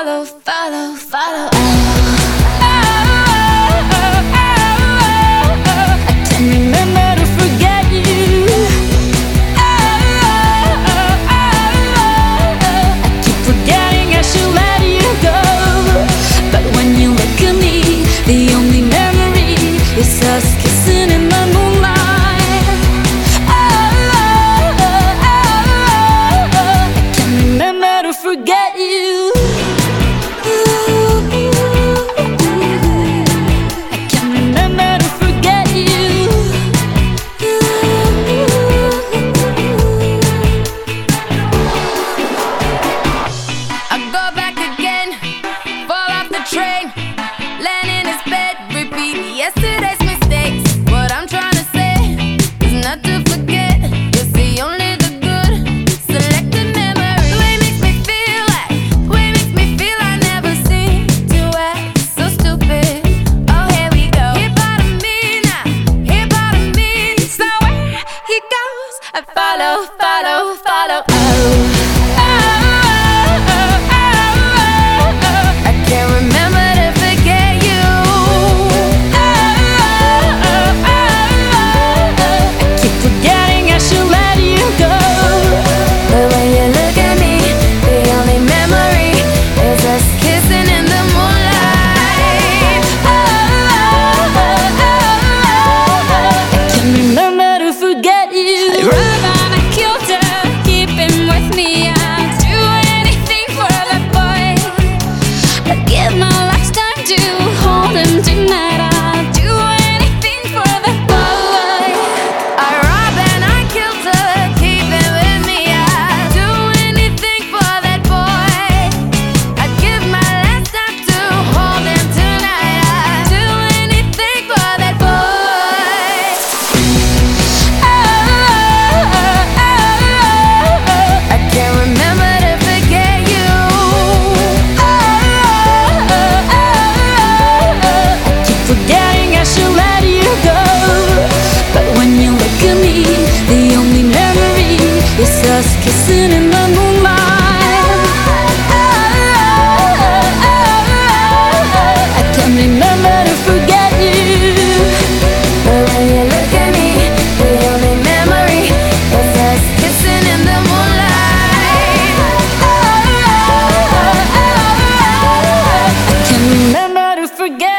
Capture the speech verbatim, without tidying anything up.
follow, follow, follow. Forget you. I can't remember to forget you. I go back again, fall off the train, land in his bed, repeat yesterday's mistakes. What I'm trying to say is not to forget. You'll see only the good, selected memories. The way it makes me feel like, the way it makes me feel I never seem to act so stupid. Oh, here we go. Here part of me now, here part of me. So where he goes, I follow, follow, follow. Oh. Forgetting I should let you go, but when you look at me, the only memory is us kissing in the moonlight. I can't remember to forget you, but when you look at me, the only memory is us kissing in the moonlight. I can't remember to forget.